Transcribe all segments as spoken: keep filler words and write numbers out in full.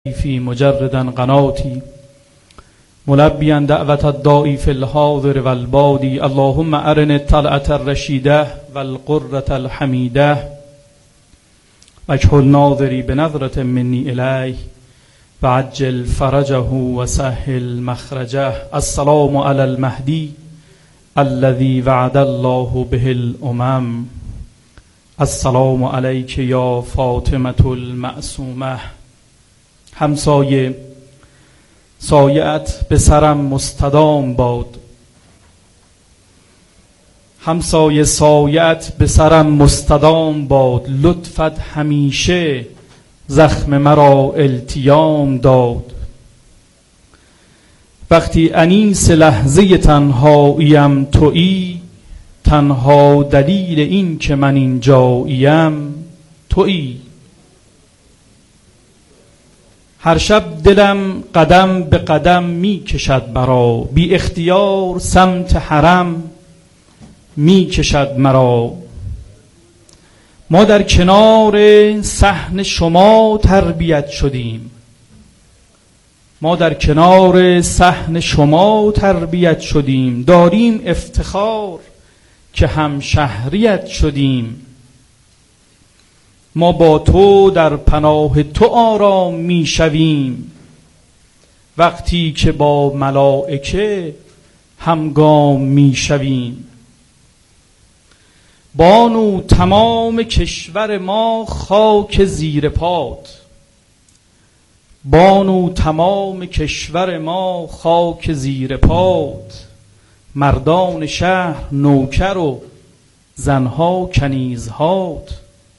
في مجردا قناتي ملبيا دعوة الداعي في الحاضر والبادي اللهم أرنا الطلعة الرشيدة والقرة الحميدة واجعل ناظري بنظرة مني إليه وعجل فرجه وسهل مخرجه. السلام على المهدي الذي وعد الله به الأمم. السلام عليك يا فاطمة المعصومة. همسایه سایه‌ات به سرم مستدام باد، همسایه سایه‌ات به سرم مستدام باد، لطفت همیشه زخم مرا التیام داد. وقتی انیس لحظه تنهاییم تویی، تنها دلیل این که من اینجاییم تویی. هر شب دلم قدم به قدم می کشد مرا، بی اختیار سمت حرم می کشد مرا. ما در کنار صحن شما تربیت شدیم، ما در کنار صحن شما تربیت شدیم، داریم افتخار که هم شهریت شدیم. ما با تو در پناه تو آرام می شویم، وقتی که با ملائکه همگام می شویم. بانو تمام کشور ما خاک زیر پات، بانو تمام کشور ما خاک زیر پات. مردان شهر نوکر و زنها کنیزهات.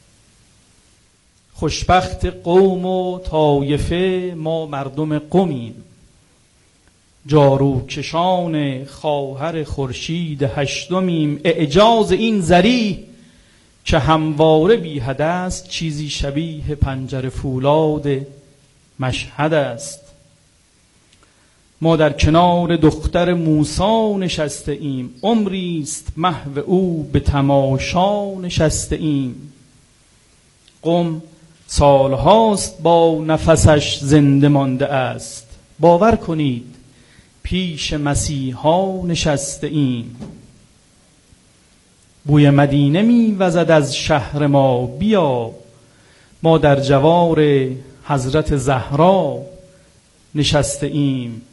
خوشبخت قوم و طایفه ما مردم قومیم، جاروکشان خواهر خورشید هشتمیم. اعجاز این ذریح که همواره بی حد است، چیزی شبیه پنجره فولاد مشهد است. ما در کنار دختر موسی نشسته ایم، عمریست محو او به تماشا نشسته ایم. قم سالهاست با نفسش زنده مانده است، باور کنید پیش مسیحا نشسته ایم. بوی مدینه می وزد از شهر ما، بیا ما در جوار حضرت زهرا نشسته ایم.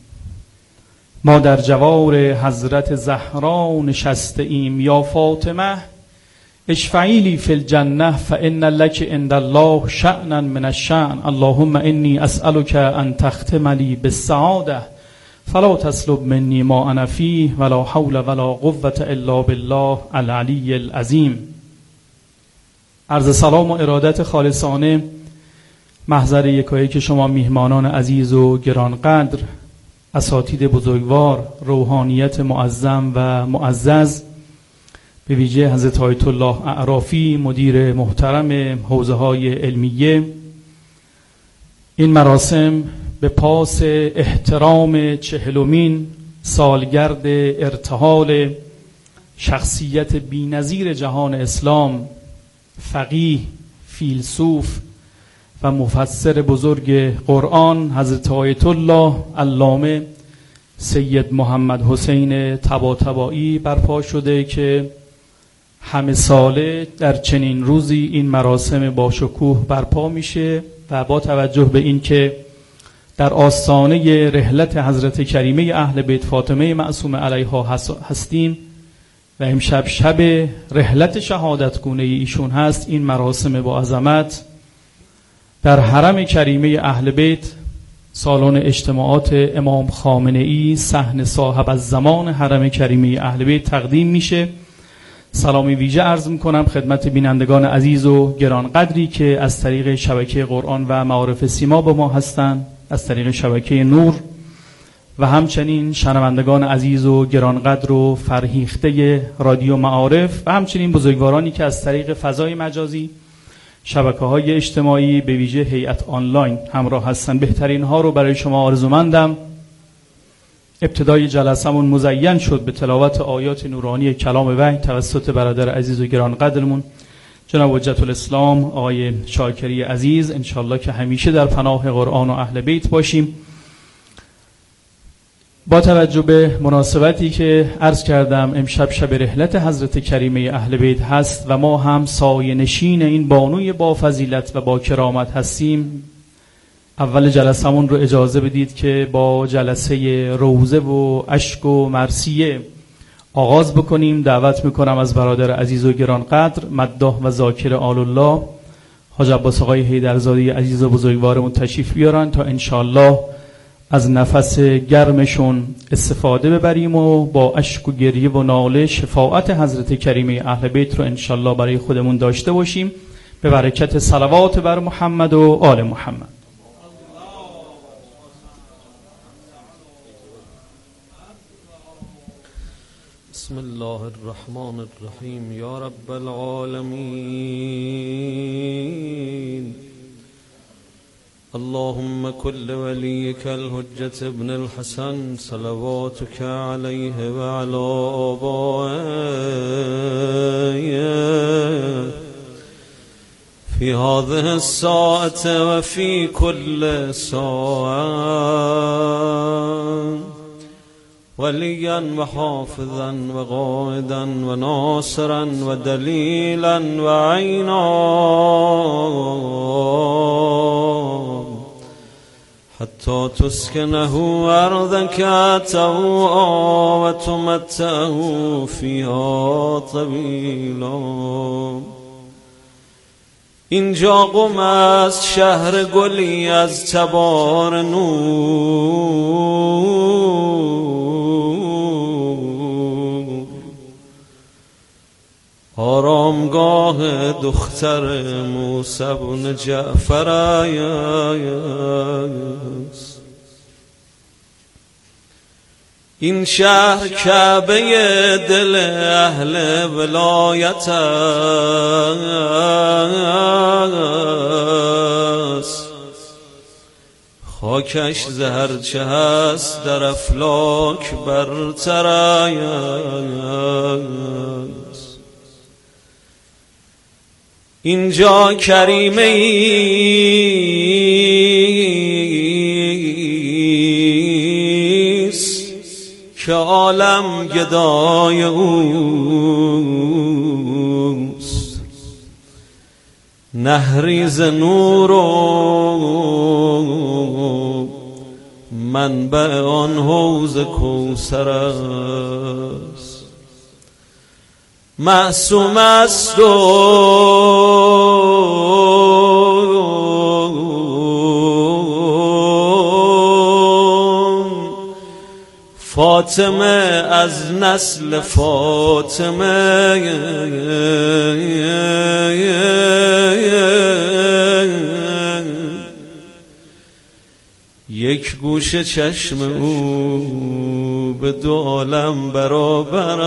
ما در جوار حضرت زهرا نشسته ایم. یا فاطمه اشفعی لی فی الجنه فان لک عند الله شأنا من الشأن. اللهم انی اسألک ان تختم لی بالسعاده فلا تسلب منی ما انا فیه ولا حول ولا قوة الا بالله العلی العظیم. عرض سلام و ارادت خالصانه محضر یکایک شما میهمانان عزیز و گرانقدر، اساتید بزرگوار، روحانیت معظم و معزز، به ویژه حضرت آیت الله اعرافی مدیر محترم حوزه های علمیه. این مراسم به پاس احترام چهلمین سالگرد ارتحال شخصیت بی‌نظیر جهان اسلام، فقیه، فیلسوف و مفسر بزرگ قرآن حضرت آیت الله علامه سید محمد حسین طباطبایی برپا شده که همه ساله در چنین روزی این مراسم با شکوه برپا میشه و با توجه به این که در آستانه رحلت حضرت کریمه اهل بیت فاطمه معصومه علیها هستیم و امشب شب رحلت شهادتگونه ایشون هست، این مراسم با عظمت در حرم کریمه اهل بیت، سالن اجتماعات امام خامنه ای، صحن صاحب الزمان حرم کریمه اهل بیت تقدیم میشه. سلامی ویژه عرض میکنم خدمت بینندگان عزیز و گرانقدری که از طریق شبکه قرآن و معارف سیما با ما هستند، از طریق شبکه نور، و همچنین شنوندگان عزیز و گرانقدر و فرهیخته رادیو معارف و همچنین بزرگوارانی که از طریق فضای مجازی، شبکه‌های اجتماعی، به ویژه هیئت آنلاین همراه هستن. بهترین ها رو برای شما آرزومندم. ابتدای جلسمون مزین شد به تلاوت آیات نورانی کلام وحی توسط برادر عزیز و گرانقدرمون جناب حجت الاسلام آقای شاکری عزیز، انشالله که همیشه در پناه قرآن و اهل بیت باشیم. با توجه به مناسبتی که عرض کردم امشب شب رحلت حضرت کریمه اهل بیت هست و ما هم سایه نشین این بانوی با فضیلت و با کرامت هستیم، اول جلسمون رو اجازه بدید که با جلسه روضه و اشک و مرثیه آغاز بکنیم. دعوت میکنم از برادر عزیز و گرانقدر مداح و ذاکر آل الله حاج عباس آقای حیدرزاده عزیز و بزرگوارمون تشریف بیارن تا انشالله از نفس گرمشون استفاده ببریم و با اشک و گریه و ناله شفاعت حضرت کریمه اهل بیت رو انشالله برای خودمون داشته باشیم به برکت صلوات بر محمد و آل محمد. بسم الله الرحمن الرحیم. یا رب العالمین، اللهم كل وليك الحجة ابن الحسن صلواتك عليه وعلى آبائه في هذه الساعة وفي كل ساعة وليا وحافظا وقائدا وناصرا ودليلا وعينا حتى تسكنه أرضك طوعا وتمتعه فيها طويلا. اینجا قم است شهر گلی از تبار نور، آرامگاه دختر موسی بن جعفر است. این شهر کعبه دل اهل ولایت است، خاکش زهرچه هست در افلاک برتر است. اینجا کریمه ایست که عالم گدای اوست، نهری ز نور و منبع آن حوض کوثر است. معصوم است و فاطمه از نسل فاطمه، یک گوش چشم او به دو عالم برابر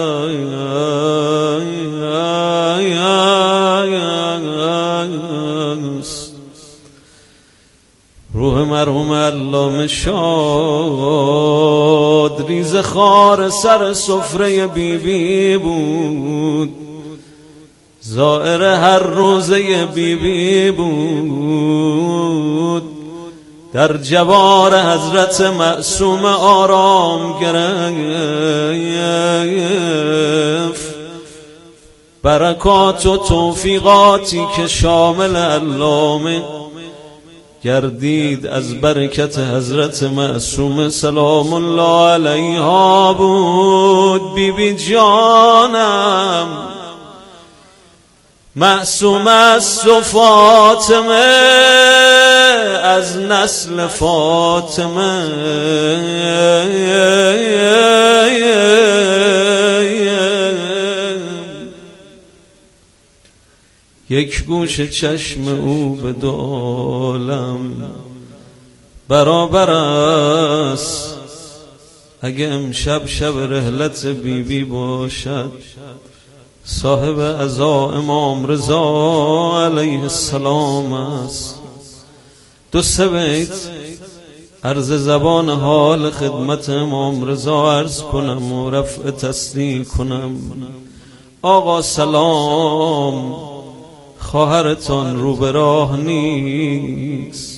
است. روح مرحوم علامه شاد ریز خار سر سفره بی بی بود، زائر هر روزه بی بی بود، در جوار حضرت معصوم آرام گرفت. برکات و توفیقاتی که شامل علامه گردید از برکت حضرت معصوم سلام الله علیها بود. بی بی جانم معصوم است و فاطمه از نسل فاطمه، یک گوش چشم او به دو عالم برابر است. اگه امشب شب رحلت بی بی باشد، صاحب عزا امام رضا علیه السلام است. دو سه بیت عرض زبان حال خدمت امام رضا عرض کنم و رفع تسلیح کنم. آقا سلام، خواهرتان رو به راه نیست.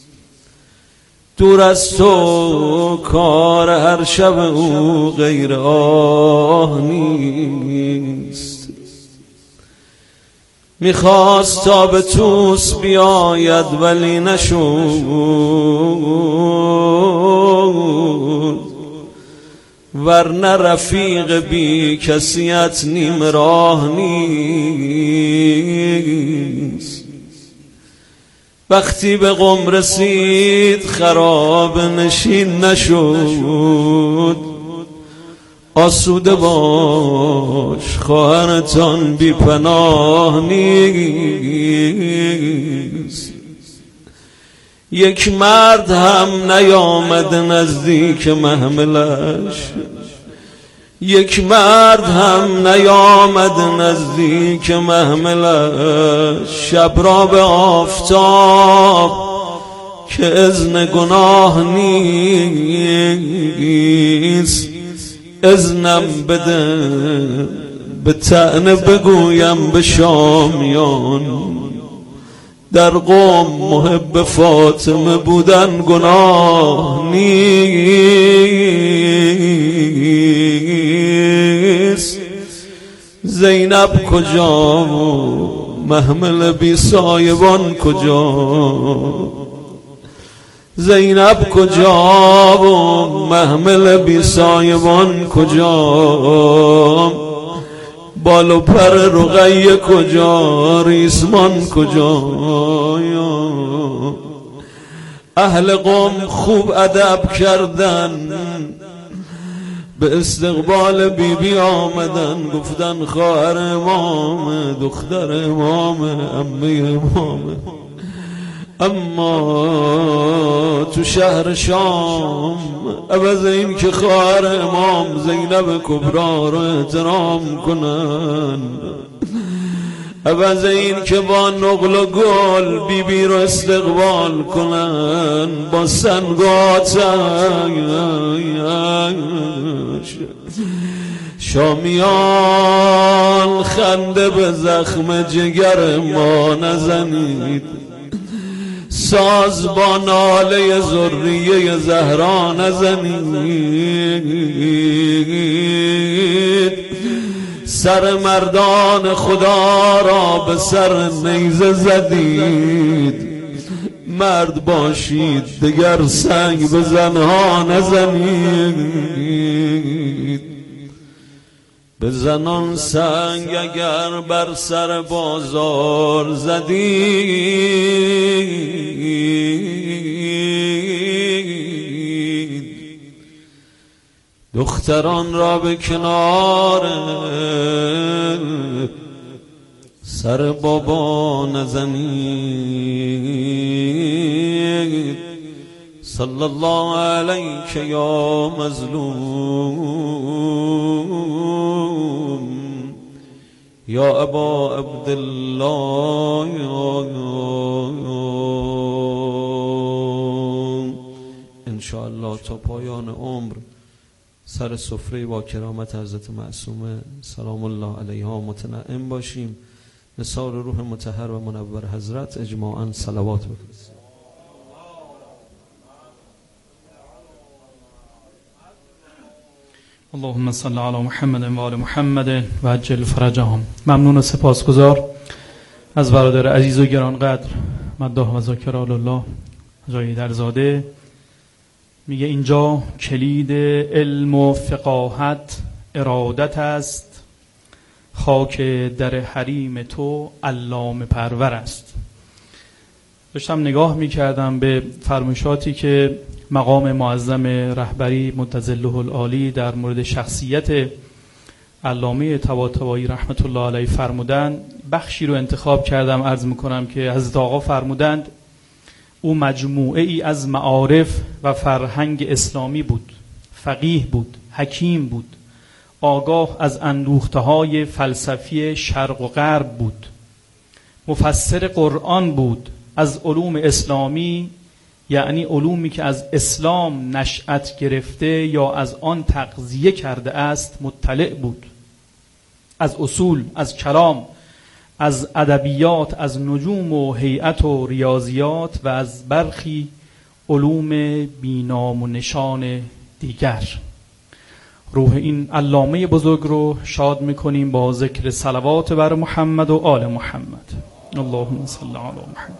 دور از تو کار هر شب او غیر آه نیست. میخواست تا به توس بیاید ولی نشد، ورنه رفیق بی کسیت نیم راه نیست. وقتی به قم رسید خراب نشین نشد، آسوده باش خواهرتان بی پناه نیست. یک مرد هم نیامد نزدیک محملش، یک مرد هم نیامد نزدیک محملش. شب را به آفتاب که اذن گناه نیست. اذنم بده به طعنه بگویم به شامیان، در قوم محب فاطمه بودن گناه نیست. زینب کجا و محمل بی سایبان کجا؟ زینب کجا و محمل بی سایبان کجا؟ بال و پر رقیه کجا؟ ریسمان کجا؟ اهل قوم خوب ادب کردن، به استقبال بی بی آمدن، گفتن خواهر امام، دختر امام، عمه امام. اما تو شهر شام عوض این که خواهر امام زینب کبرا رو احترام کنن، عوض این که با نقل و گل بی بی رو استقبال کنن، با سنگات شامیان خنده به زخم جگر ما نزنید، ساز با ناله ذریه زهرا نزنید. سر مردان خدا را به سر نیزه زدید، مرد باشید دگر سنگ به زنها نزنید. به زنان سنگ اگر بر سر بازار زدید، دختران را به کنار سر بابا نزنید. صلی الله علیک یا مظلوم یا ابا عبدالله. انشاءالله تا پایان عمر سر سفره با کرامت حضرت معصومه سلام الله علیها متنعم باشیم. نثار روح مطهر و منور حضرت اجماعاً صلوات بفرستیم. اللهم صل علی محمد و آل محمد و عجل فرجهم. ممنون و سپاسگزار از برادر عزیز و گرانقدر مداح و ذاکر الله جایی درزاده. میگه اینجا کلید علم و فقاهت ارادت است، خاک در حریم تو علامه پرور است. داشتم نگاه میکردم به فرمایشاتی که مقام معظم رهبری متظله العالی در مورد شخصیت علامه طباطبایی رحمت الله علیه فرمودند. بخشی رو انتخاب کردم، عرض میکنم که حضرت آقا فرمودند او مجموعه ای از معارف و فرهنگ اسلامی بود، فقیه بود، حکیم بود، آگاه از اندوخته‌های فلسفی شرق و غرب بود، مفسر قرآن بود، از علوم اسلامی یعنی علومی که از اسلام نشأت گرفته یا از آن تغذیه کرده است مطلع بود، از اصول، از کلام، از ادبیات، از نجوم و هیئت و ریاضیات و از برخی علوم بینام و نشان دیگر. روح این علامه بزرگ رو شاد میکنیم با ذکر صلوات بر محمد و آل محمد. اللهم صل علی محمد.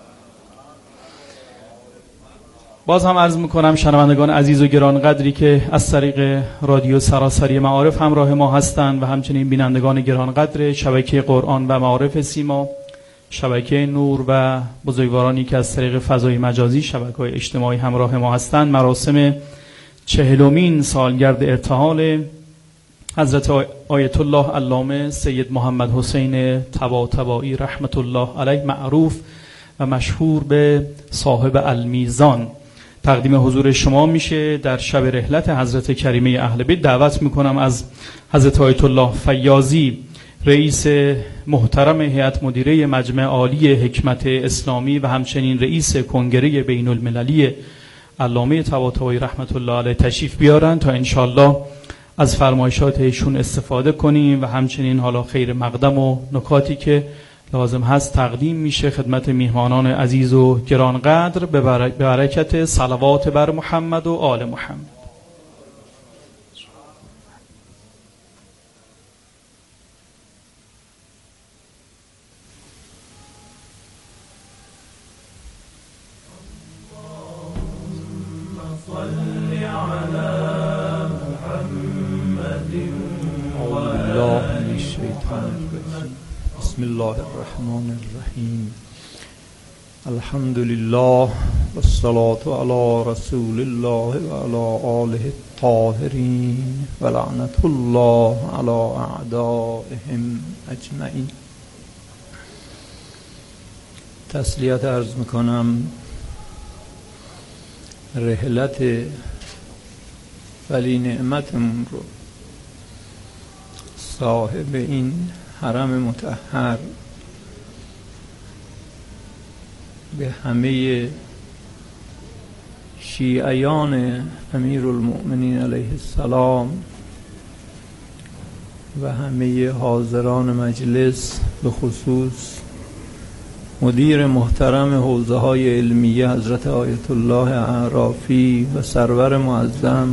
باز هم عرض میکنم شنوندگان عزیز و گرانقدری که از طریق رادیو سراسری معارف همراه ما هستند و همچنین بینندگان گرانقدر شبکه قرآن و معارف سیما، شبکه نور و بزرگوارانی که از طریق فضای مجازی شبکه‌های اجتماعی همراه ما هستند، مراسم چهلمین سالگرد ارتحال حضرت آیت الله علامه سید محمد حسین طباطبایی رحمت الله علیه، معروف و مشهور به صاحب المیزان، تقدیم حضور شما میشه در شب رحلت حضرت کریمه اهل بیت. دعوت میکنم از حضرت آیت الله فیاضی، رئیس محترم هیئت مدیره مجمع عالی حکمت اسلامی و همچنین رئیس کنگره بین المللی علامه طباطبایی رحمت الله علیه تشریف بیارن تا انشالله از فرمایشات ایشون استفاده کنیم و همچنین حالا خیر مقدم و نکاتی که لازم هست تقدیم میشه خدمت میهمانان عزیز و گرانقدر به برکت صلوات بر محمد و آل محمد. بسم الله الرحمن الرحیم. الحمد لله والصلاة علی رسول الله و علی آله الطاهرین و لعنت الله علی اعدائهم اجمعین. تسلیت عرض میکنم رحلت ولی نعمتمون رو صاحب این حرم مطهر به همه شیعیان امیرالمؤمنین علیه السلام و همه حاضران مجلس، به خصوص مدیر محترم حوزه های علمیه حضرت آیت الله اعرافی و سرور معظم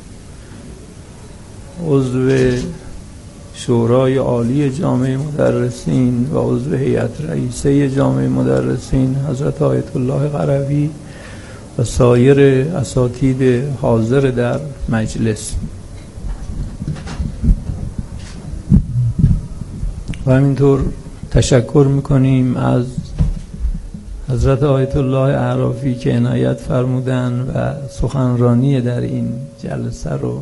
عضو شورای عالی جامعه مدرسین و عضو هیئت رئیسه جامعه مدرسین حضرت آیت الله قروی و سایر اساتید حاضر در مجلس، و همینطور تشکر میکنیم از حضرت آیت الله اعرافی که عنایت فرمودن و سخنرانی در این جلسه رو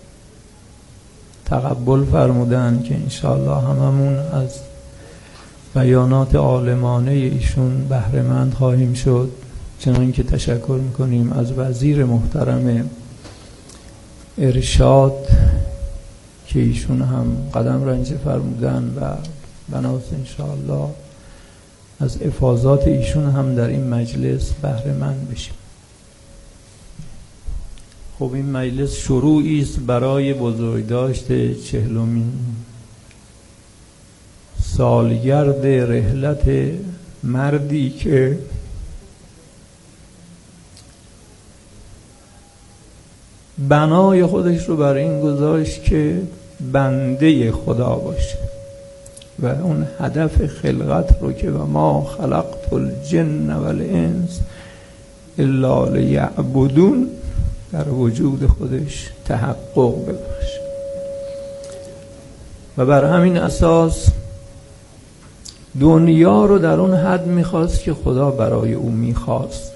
تقبل فرمودن که انشاءالله هممون از بیانات عالمانه ایشون بهره مند خواهیم شد. چنان که تشکر میکنیم از وزیر محترم ارشاد که ایشون هم قدم رنجه فرمودن و بناس انشاءالله از افاضات ایشون هم در این مجلس بهره مند بشیم. خب این مجلس شروعی است برای بزرگداشت چهلمین سالگرد رحلت مردی که بنای خودش رو بر این گذاشت که بنده خدا باشه و اون هدف خلقت رو که و ما خلقت الجن والانس الا لیعبدون در وجود خودش تحقق ببخشه و بر همین اساس دنیا رو در اون حد میخواست که خدا برای او میخواست.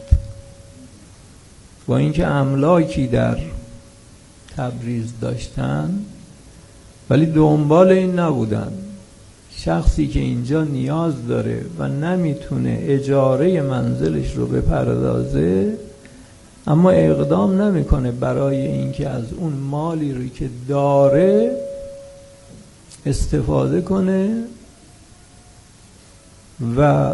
با اینکه املاکی در تبریز داشتن ولی دنبال این نبودن شخصی که اینجا نیاز داره و نمیتونه اجاره منزلش رو بپردازه، اما اقدام نمیکنه برای اینکه از اون مالی رو که داره استفاده کنه و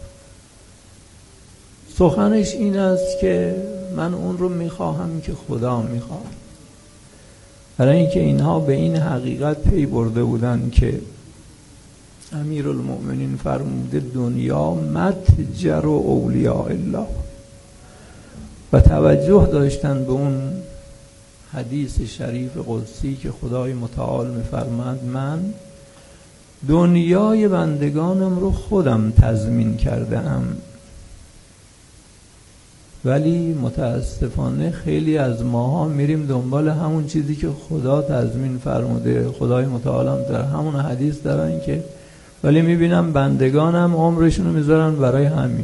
سخنش این است که من اون رو میخواهم که خدا میخواد. برای اینکه اینها به این حقیقت پی برده بودن که امیرالمؤمنین فرموده دنیا متجر و اولیاء الله، و توجه داشتن به اون حدیث شریف قدسی که خدای متعال می‌فرماید من دنیای بندگانم رو خودم تضمین کردم. ولی متاسفانه خیلی از ماها میریم دنبال همون چیزی که خدا تضمین فرموده. خدای متعال هم در همون حدیث دارن که ولی میبینم بندگانم عمرشون رو میذارن برای همین،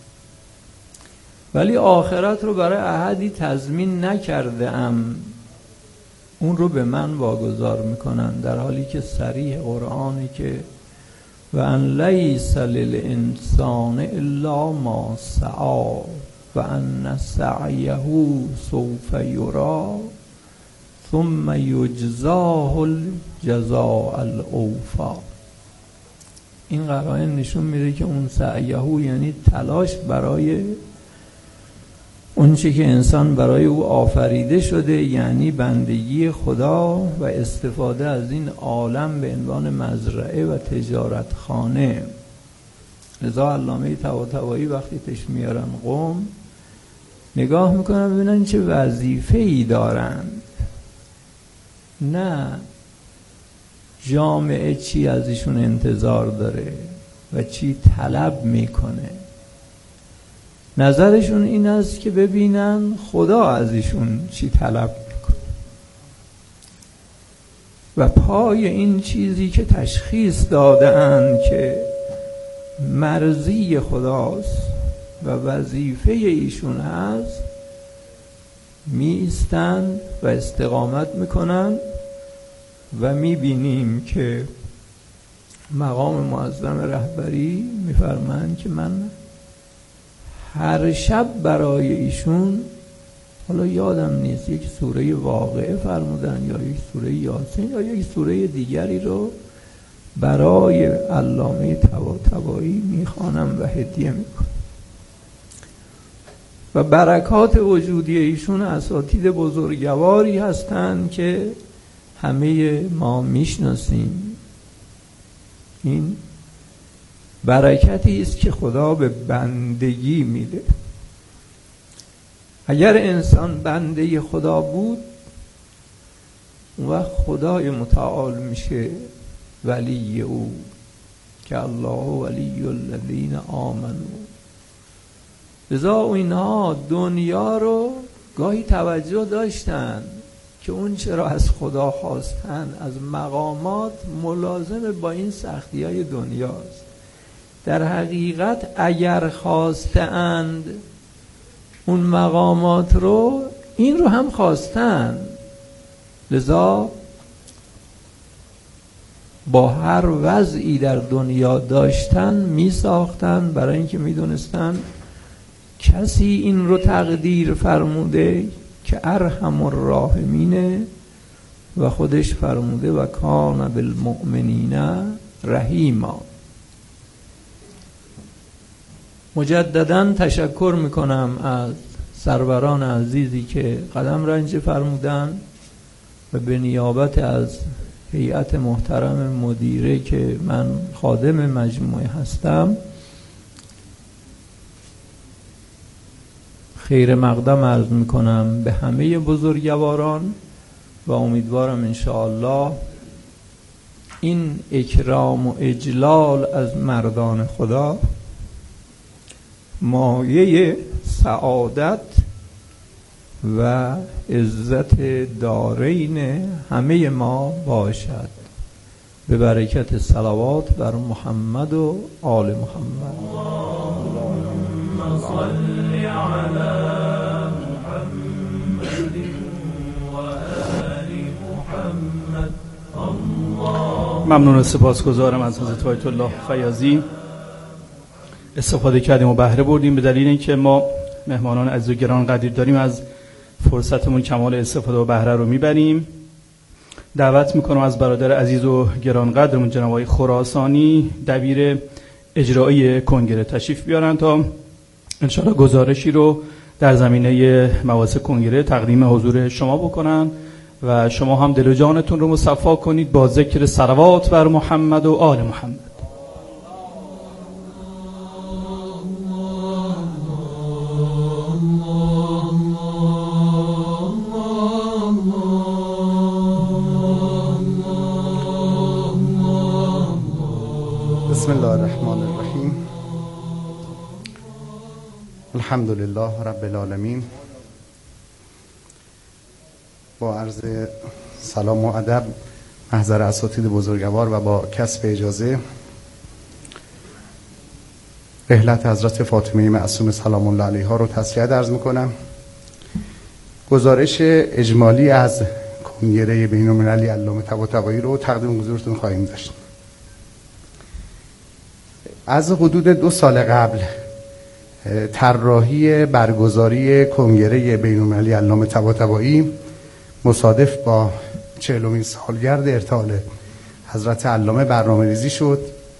ولی آخرت رو برای احدی تضمین نکرده ام، اون رو به من واگذار میکنن، در حالی که صریح قرآنی که و ان لیس للانسان الا ما سعی و ان سعیه سوف یری ثم یجزاه الجزاء الاوفی. این قرائن نشون میده که اون سعیه یعنی تلاش برای اون چی که انسان برای او آفریده شده، یعنی بندگی خدا و استفاده از این عالم به عنوان مزرعه و تجارت خانه. لذا علامه طباطبایی وقتی پیش میارن قوم نگاه میکنن ببینن چه وظیفه‌ای دارند، نه جامعه چی از ایشون انتظار داره و چی طلب میکنه. نظرشون این است که ببینن خدا از ایشون چی طلب میکنه و پای این چیزی که تشخیص دادن که مرضی خداست و وظیفه ایشون هست می ایستند و استقامت میکنن و میبینیم که مقام معظم رهبری میفرمایند که من هر شب برای ایشون، حالا یادم نیست یک سوره واقعه فرمودن یا یک سوره یاسین یا یک سوره دیگری رو برای علامه طباطبایی میخوانم و هدیه میکنم و برکات وجودی ایشون اساتید بزرگواری هستند که همه ما میشناسیم. این برکتی است که خدا به بندگی میده. اگر انسان بنده خدا بود و خدای متعال میشه ولی او که الله ولی الذین آمنوا. لذا اینها دنیا رو گاهی توجه داشتن که اون چرا از خدا خواستن از مقامات ملازم با این سختی های دنیاست. در حقیقت اگر خواستند اون مقامات رو، این رو هم خواستن، لذا با هر وضعی در دنیا داشتن می ساختن، برای اینکه می دونستن کسی این رو تقدیر فرموده که ارحم الراحمینه و خودش فرموده و کان بالمؤمنین رحیما. مجددا تشکر میکنم از سروران عزیزی که قدم رنج فرمودن و به نیابت از هیئت محترم مدیره که من خادم مجموعه هستم خیر مقدم عرض میکنم به همه بزرگواران و امیدوارم انشاءالله این اکرام و اجلال از مردان خدا مایه سعادت و عزت دارین همه ما باشد. به برکت صلوات بر محمد و آل محمد. اللهم صل علی محمد و آل محمد. ممنون و سپاسگزارم از حضرت آیت الله فیاضی. استفاده کردیم و بهره بردیم. به دلیل اینکه ما مهمانان عزیز و گران قدیر داریم از فرصتمون کمال استفاده و بهره رو میبریم. دعوت میکنم از برادر عزیز و گران قدرمون جناب آقای خراسانی دبیر اجرایی کنگره تشریف بیارن تا انشاءالله گزارشی رو در زمینه مباحث کنگره تقدیم حضور شما بکنن و شما هم دل و جانتون رو مصفا کنید با ذکر صلوات بر محمد و آل محمد. الحمد لله رب العالمین. با عرض سلام و ادب محضر اساتید بزرگوار و با کسب اجازه رحلت حضرت فاطمه معصومه سلام الله علیها رو تسلیت عرض میکنم. گزارش اجمالی از کنگره بین‌المللی علامه طباطبایی رو تقدیم حضورتون خواهیم داشت. از حدود دو سال قبل طراحی برگزاری کنگره بین‌المللی علامه طباطبایی مصادف با چهلمین سالگرد ارتحال حضرت علامه برنامه‌ریزی شد.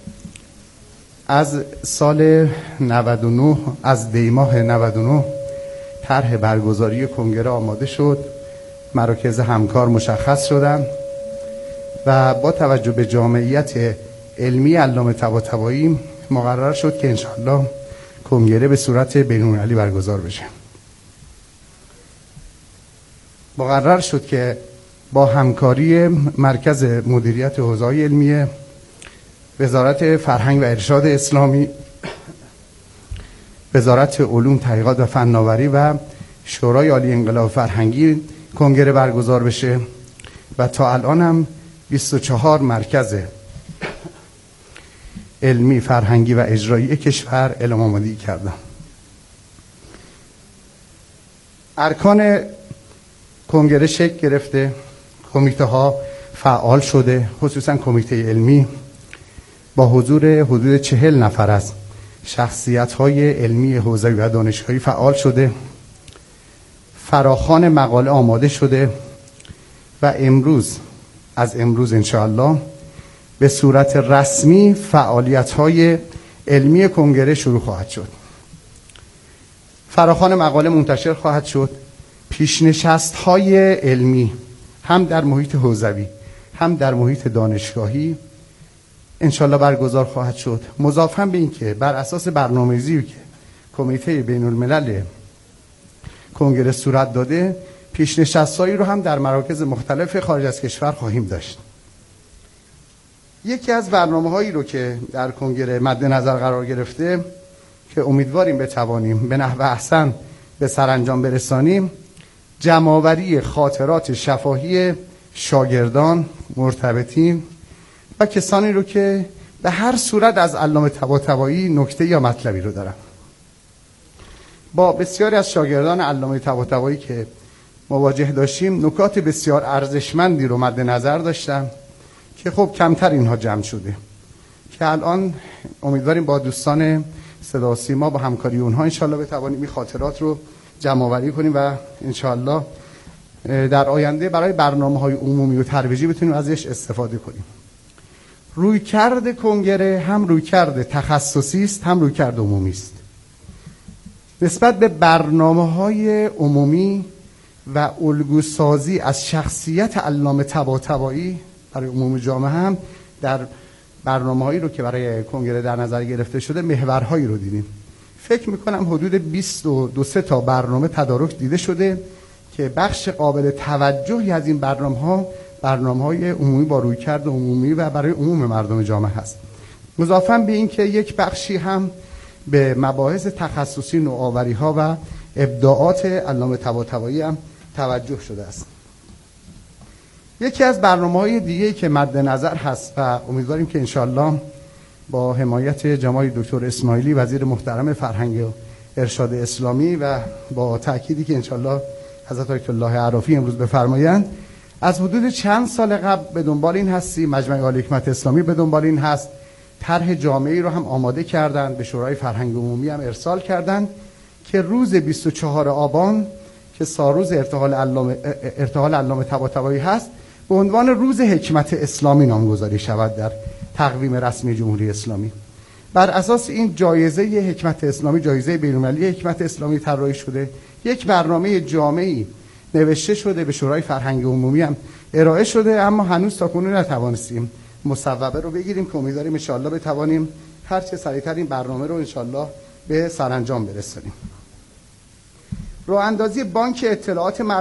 از سال نود و نه از دی ماه نود و نه طرح برگزاری کنگره آماده شد، مراکز همکار مشخص شدند و با توجه به جامعیت علمی علامه طباطبایی مقرر شد که انشاءالله کنگره به صورت بین‌المللی برگزار بشه. مقرر شد که با همکاری مرکز مدیریت حوزه‌های علمیه، وزارت فرهنگ و ارشاد اسلامی، وزارت علوم تحقیقات و فناوری و شورای عالی انقلاب فرهنگی کنگره برگزار بشه و تا الان هم بیست و چهار مرکز علمی، فرهنگی و اجرایی کشور اعلام آمادگی کردن. ارکان کنگره شکل گرفته، کمیته ها فعال شده، خصوصا کمیته علمی با حضور حدود چهل نفر از شخصیت های علمی حوزوی و دانشگاهی فعال شده، فراخوان مقاله آماده شده و امروز از امروز انشاءالله به صورت رسمی فعالیت های علمی کنگره شروع خواهد شد. فراخوان مقاله منتشر خواهد شد، پیشنشست های علمی هم در محیط حوزوی هم در محیط دانشگاهی انشالله برگزار خواهد شد. مضافاً به این که بر اساس برنامه‌ریزی که کمیته بین‌الملل کنگره صورت داده، پیشنشست‌هایی رو هم در مراکز مختلف خارج از کشور خواهیم داشت. یکی از برنامه‌هایی رو که در کنگره مد نظر قرار گرفته که امیدواریم بتوانیم به نحو احسن به سرانجام برسانیم، جمع‌آوری خاطرات شفاهی شاگردان، مرتبطین و کسانی رو که به هر صورت از علامه طباطبایی نکته یا مطلبی رو دارن. با بسیاری از شاگردان علامه طباطبایی که مواجه داشتیم نکات بسیار ارزشمندی رو مد نظر داشتم که خب کمتر اینها جمع شده، که الان امیدواریم با دوستان صدا و سیما با همکاری اونها انشالله بتوانیم این خاطرات رو جمع آوری کنیم و انشالله در آینده برای برنامه‌های عمومی و ترویجی بتونیم ازش استفاده کنیم. رویکرد کنگره هم رویکرد تخصصی است هم رویکرد عمومی است. نسبت به برنامه‌های عمومی و الگوسازی از شخصیت علامه طباطبایی برای عموم جامعه هم در برنامه‌هایی رو که برای کنگره در نظر گرفته شده محورهایی رو دیدیم. فکر می‌کنم حدود بیست و دو سه تا برنامه تدارک دیده شده که بخش قابل توجهی از این برنامه‌ها برنامه‌های عمومی با رویکرد عمومی و برای عموم مردم جامعه هست. مضافاً به این که یک بخشی هم به مباحث تخصصی، نوآوری‌ها و ابداعات علامه طباطبایی هم توجه شده است. یکی از برنامه‌های دیگه‌ای که مد نظر هست و امیدواریم که انشالله با حمایت جناب دکتر اسماعیلی وزیر محترم فرهنگ و ارشاد اسلامی و با تأکیدی که انشالله حضرت آیت الله عرافی امروز بفرمایند، از حدود چند سال قبل به دنبال این هستی، مجمع عالی حکمت اسلامی به دنبال این هست، طرح جامعی رو هم آماده کردن، به شورای فرهنگ عمومی هم ارسال کردن که روز بیست و چهارم آبان که سالروز ارتحال علامه ارتحال علامه طباطبایی هست به عنوان روز حکمت اسلامی نامگذاری شود در تقویم رسمی جمهوری اسلامی. بر اساس این جایزه حکمت اسلامی، جایزه بین‌المللی حکمت اسلامی طراحی شده، یک برنامه جامعی نوشته شده، به شورای فرهنگ عمومی هم ارائه شده، اما هنوز تاکنون نتوانستیم مصوبه رو بگیریم که امیدواریم ان شاءالله بتوانیم هر چه سریعتر این برنامه رو ان شاءالله به سرانجام برسونیم. راه اندازی بانک اطلاعات